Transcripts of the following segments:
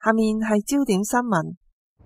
下面係焦點新聞。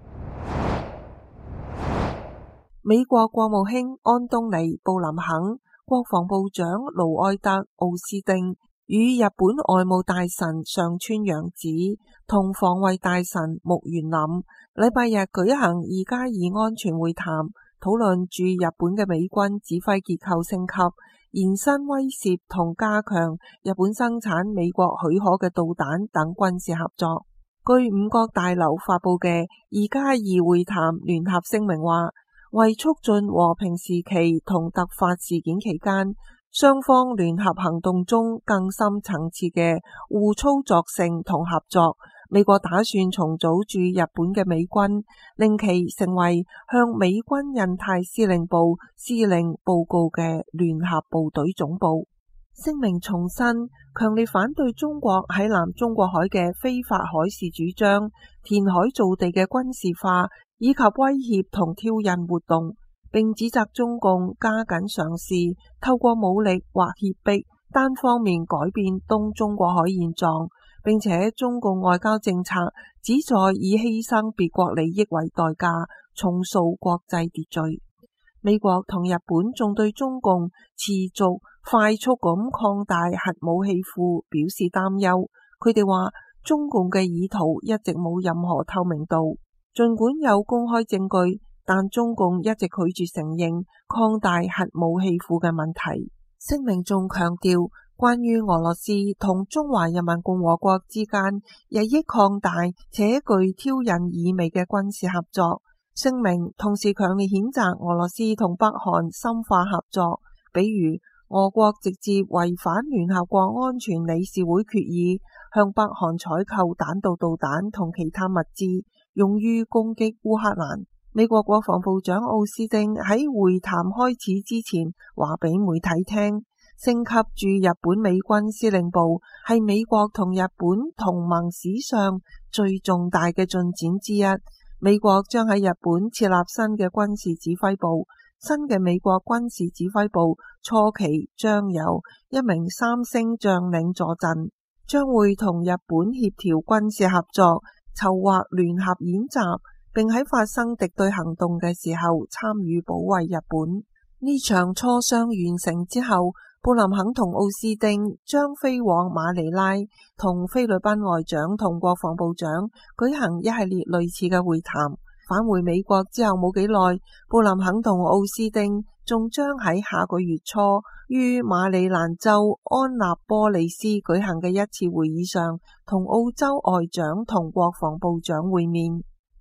美國國務卿安東尼布林肯、國防部長盧埃特奧斯丁與日本外務大臣上川陽子同防衛大臣木原稔禮拜日舉行2+2安全會談，討論駐日本嘅美軍指揮結構升級、延伸威懾同加強日本生產美國許可嘅導彈等軍事合作。據五角大樓發佈嘅2+2會談聯合聲明話，為促進和平時期同突發事件期間雙方聯合行動中更深層次嘅互操作性同合作，美國打算重組駐日本嘅美軍，令其成為向美軍印太司令部司令報告嘅聯合部隊總部。聲明重申強烈反對中國喺南中國海嘅非法海事主張、填海造地嘅軍事化以及威脅同挑釁活動，並指責中共加緊嘗試透過武力或脅迫單方面改變東中國海現狀，並且中共外交政策旨在以犧牲別國利益為代價重塑國際秩序。美國同日本仲對中共持續快速咁擴大核武器庫表示擔憂。佢哋話中共嘅意圖一直冇任何透明度，儘管有公開證據，但中共一直拒絕承認擴大核武器庫嘅問題。聲明仲強調，關於俄羅斯同中華人民共和國之間日益擴大且具挑釁意味嘅軍事合作。聲明同時強烈譴責俄羅斯同北韓深化合作，比如俄國直接違反聯合國安全理事會決議，向北韓採購彈道導彈同其他物資，用於攻擊烏克蘭。美國國防部長奧斯汀喺會談開始之前話俾媒體聽，升級駐日本美軍司令部係美國同日本同盟史上最重大嘅進展之一。美國將喺日本設立新嘅軍事指揮部，新嘅美國軍事指揮部初期將有1名3星將領坐鎮，將會同日本協調軍事合作，籌劃聯合演習，並喺發生敵對行動嘅時候參與保衛日本。呢場磋商完成之後，布林肯同奧斯汀將飛往馬尼拉，同菲律賓外長同國防部長舉行一系列類似嘅會談。返回美國之後冇幾耐，布林肯同奧斯汀仲將喺下個月初於馬里蘭州安納波利斯舉行嘅一次會議上，同澳洲外長同國防部長會面。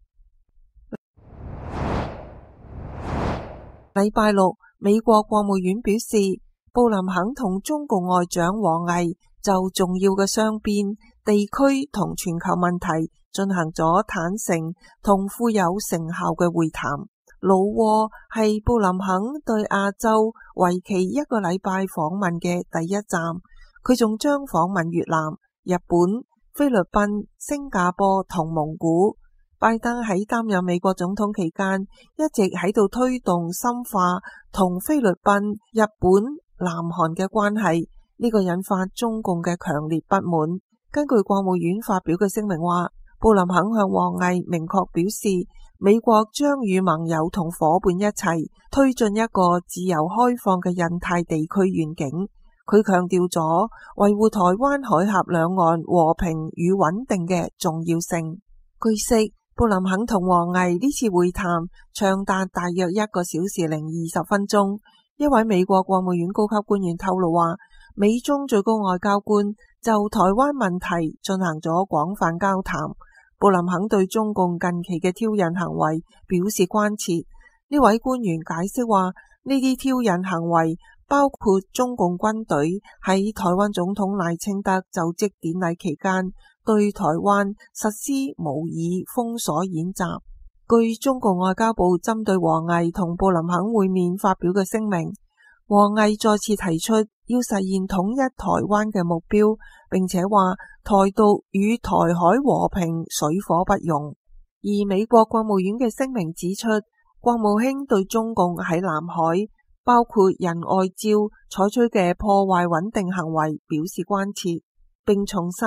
禮拜六，美國國務院表示，布林肯同中共外長王毅就重要嘅雙邊、地區同全球問題進行咗坦誠同富有成效嘅會談。老撾係布林肯對亞洲為期1個禮拜訪問嘅第一站，佢仲將訪問越南、日本、菲律賓、新加坡同蒙古。拜登喺擔任美國總統期間一直喺度推動深化同菲律賓、日本、南韓嘅關係，呢個引發中共嘅強烈不滿。根據國務院發表嘅聲明話，布林肯向王毅明確表示，美國將與盟友同夥伴一齊推進一個自由開放嘅印太地區願景。佢強調咗維護台灣海峽兩岸和平與穩定嘅重要性。據悉，布林肯同王毅呢次會談長達大約1個小時零20分鐘。一位美國國務院高級官員透露話，美中最高外交官就台灣問題進行咗廣泛交談。布林肯對中共近期嘅挑釁行為表示關切。呢位官員解釋話，呢啲挑釁行為包括中共軍隊喺台灣總統賴清德就職典禮期間對台灣實施模擬封鎖演習。據中國外交部針對王毅同布林肯會面發表嘅聲明，王毅再次提出要實現統一台灣嘅目標，並且話台獨與台海和平水火不容。而美國國務院嘅聲明指出，國務卿對中共喺南海包括仁愛礁採取嘅破壞穩定行為表示關切，並重申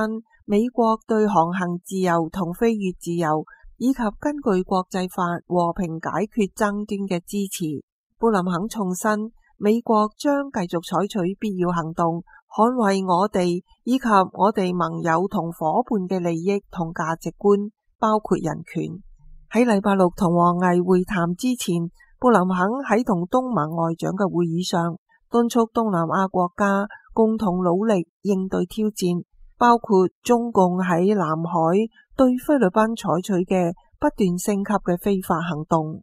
美國對航行自由同飛越自由以及根據國際法和平解決爭端嘅支持。布林肯重申，美國將繼續採取必要行動，捍衛我哋以及我哋盟友同夥伴嘅利益同價值觀，包括人權。喺禮拜六同王毅會談之前，布林肯喺同東盟外長嘅會議上，敦促東南亞國家共同努力應對挑戰，包括中共喺南海對菲律賓採取嘅不斷升級嘅非法行動。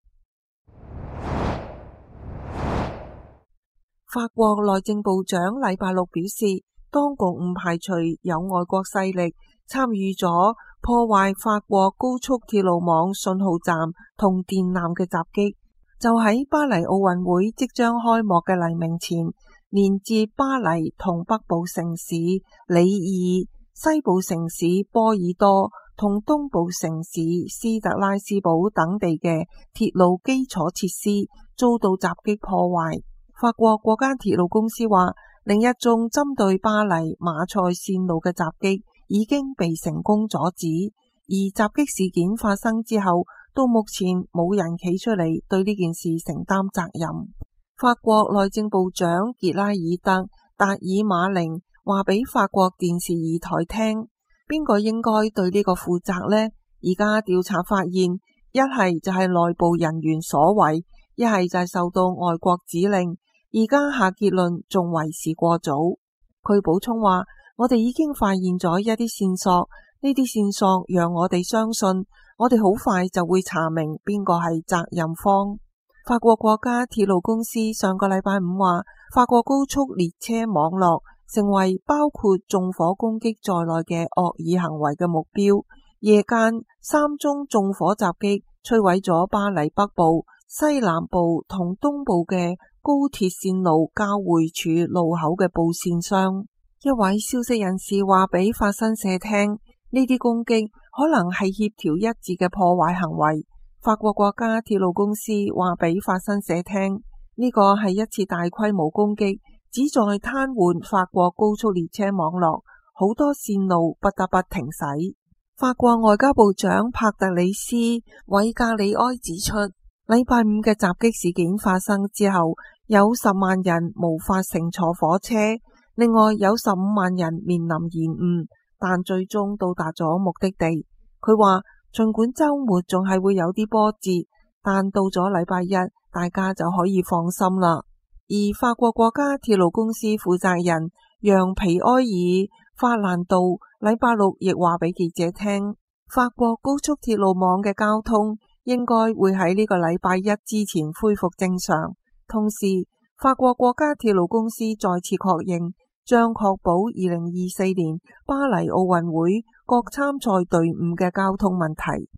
法國內政部長禮拜六表示，當局唔排除有外國勢力參與咗破壞法國高速鐵路網信號站同電纜嘅襲擊，就喺巴黎奧運會即將開幕嘅黎明前，連接巴黎同北部城市里爾、西部城市波爾多同東部城市斯特拉斯堡等地嘅鐵路基礎設施遭到襲擊破壞。法國國家鐵路公司話，另一宗針對巴黎馬賽線路嘅襲擊已經被成功阻止，而襲擊事件發生之後，到目前冇人企出嚟對呢件事承擔責任。法國內政部長傑拉爾德達爾馬寧話俾法國電視二台聽，邊個應該對呢個負責呢？而家調查發現，一係就係內部人員所為，一係就係受到外國指令。而家下結論仲為時過早。佢補充話，我哋已經發現咗一啲線索，呢啲線索讓我哋相信，我哋好快就會查明邊個係責任方。法國國家鐵路公司上個禮拜五話，法國高速列車網絡成為包括縱火攻擊在內嘅惡意行為嘅目標。夜間3宗縱火襲擊摧毀咗巴黎北部、西南部同東部嘅高鐵線路交匯處路口嘅布線上。一位消息人士話俾法新社聽，呢啲攻擊可能係協調一致嘅破壞行為。法國國家鐵路公司話俾法新社聽，呢個係一次大規模攻擊，旨在癱瘓法國高速列車網絡，好多線路不得不停駛。法國外交部長帕特里斯韋格里埃指出，禮拜五嘅襲擊事件發生之後，有10萬人無法乘坐火車，另外有15萬人面臨延誤，但最終到達咗目的地。佢話，儘管週末仲係會有啲波折，但到咗禮拜一，大家就可以放心啦。而法國國家鐵路公司負責人楊皮埃爾法蘭道禮拜六亦話俾記者聽，法國高速鐵路網嘅交通應該會喺呢個禮拜一之前恢復正常。同時，法國國家鐵路公司再次確認，將確保2024年巴黎奧運會各參賽隊伍嘅交通問題。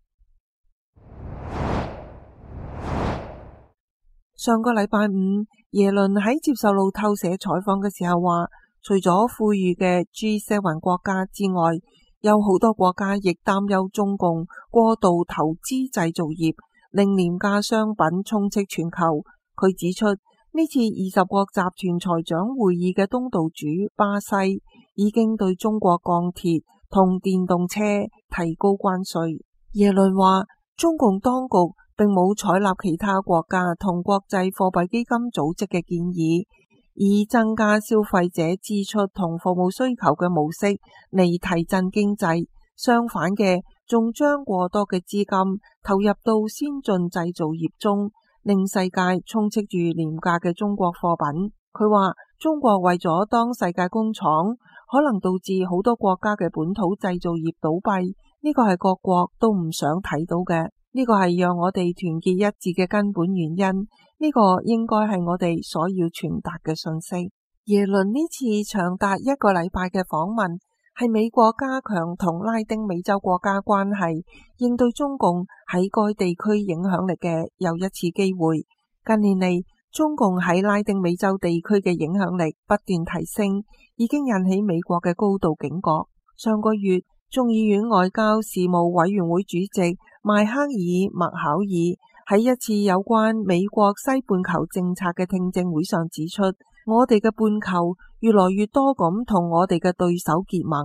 上個禮拜五，耶倫喺接受路透社採訪嘅時候話，除咗富裕嘅 G7 國家之外，有好多國家亦擔憂中共過度投資製造業，令廉價商品充斥全球。佢指出，呢次20國集團財長會議嘅東道主巴西已經對中國鋼鐵同電動車提高關稅。耶倫話，中共當局並冇採納其他國家同國際貨幣基金組織嘅建議，以增加消費者支出同服務需求嘅模式嚟提振經濟。相反嘅，仲將過多嘅資金投入到先進製造業中，令世界充斥住廉價嘅中國貨品。佢話，中國為咗當世界工廠，可能導致好多國家嘅本土製造業倒閉，呢個係各國都唔想睇到嘅。呢個係讓我哋團結一致嘅根本原因，呢個應該係我哋所要傳達嘅信息。耶倫呢次長達1個禮拜嘅訪問，係美國加強同拉丁美洲國家關係，應對中共喺該地區影響力嘅又一次機會。近年嚟，中共喺拉丁美洲地區嘅影響力不斷提升，已經引起美國嘅高度警覺。上個月，眾議院外交事務委員會主席邁克爾麥考爾喺一次有關美國西半球政策嘅聽證會上指出，我哋嘅半球越來越多咁同我哋嘅對手結盟，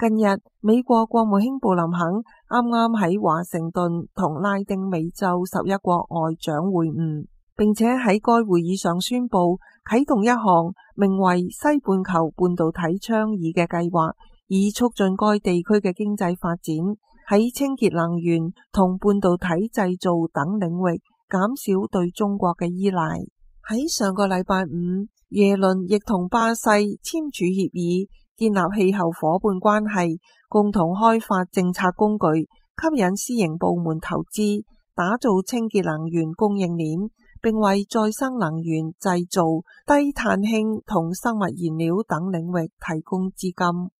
近日，美國國務卿布林肯啱啱喺華盛頓同拉丁美洲11國外長會晤，並且喺該會議上宣布啟動一項名為西半球半導體倡議嘅計劃，以促進該地區嘅經濟發展，喺清潔能源同半導體製造等領域減少對中國嘅依賴。喺上個禮拜五，耶倫亦同巴西簽署協議，建立氣候夥伴關係，共同開發政策工具，吸引私營部門投資，打造清潔能源供應鏈，並為再生能源製造、低碳氫同生物燃料等領域提供資金。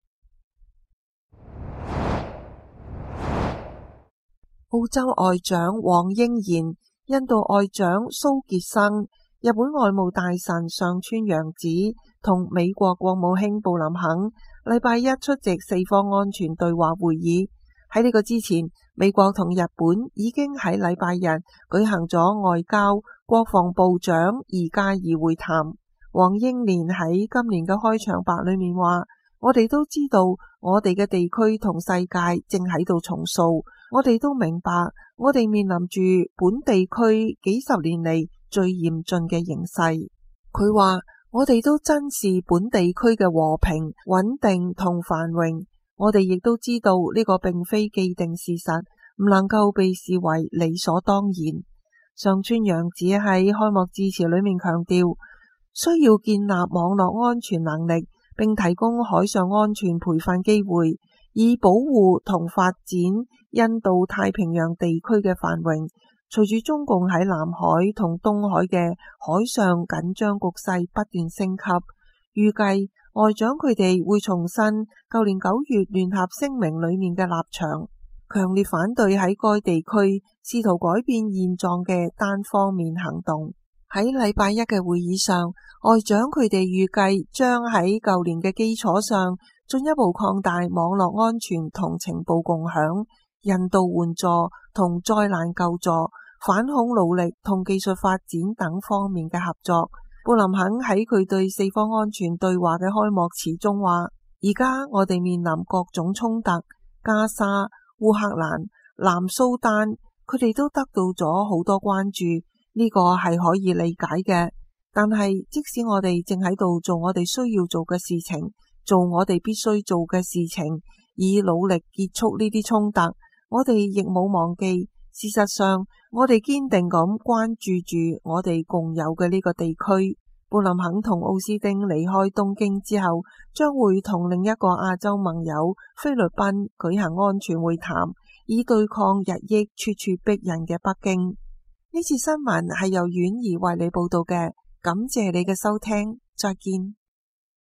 澳洲外長黃英賢、印度外長蘇傑生、日本外務大臣上川陽子同美國國務卿布林肯禮拜一出席四方安全對話會議。喺呢個之前，美國同日本已經喺禮拜日舉行咗外交、國防部長2加2會談。黃英賢喺今年嘅開場白裏面話：我哋都知道我哋嘅地區同世界正喺度重塑，我哋都明白我哋面臨住本地區幾十年嚟最嚴峻嘅形勢。佢話我哋都珍視本地區嘅和平、穩定同繁榮，我哋亦都知道呢個並非既定事實，唔能夠被視為理所當然。上川陽子喺開幕致辭裏面強調，需要建立網絡安全能力，並提供海上安全培訓機會，以保護同發展印度太平洋地區嘅繁榮。隨住中共喺南海同東海嘅海上緊張局勢不斷升級，預計外長佢哋會重申舊年9月聯合聲明裏面嘅立場，強烈反對喺該地區試圖改變現狀嘅單方面行動。喺禮拜一嘅會議上，外長佢哋預計將喺舊年嘅基礎上進一步擴大網絡安全同情報共享、人道援助同災難救助、反恐努力同技術發展等方面嘅合作。布林肯喺佢對四方安全對話嘅開幕詞中話：而家我哋面臨各種衝突，加沙、烏克蘭、南蘇丹，佢哋都得到咗好多關注，呢個係可以理解嘅。但係即使我哋正喺度做我哋需要做嘅事情，做我哋必須做嘅事情，以努力結束呢啲衝突，我哋亦冇忘記，事實上我哋堅定咁關注住我哋共有嘅呢個地區。布林肯同奧斯汀離開東京之後，將會同另一個亞洲盟友菲律賓舉行安全會談，以對抗日益咄咄逼人嘅北京。呢次新聞係由婉兒為你報道嘅，感謝你嘅收聽，再見。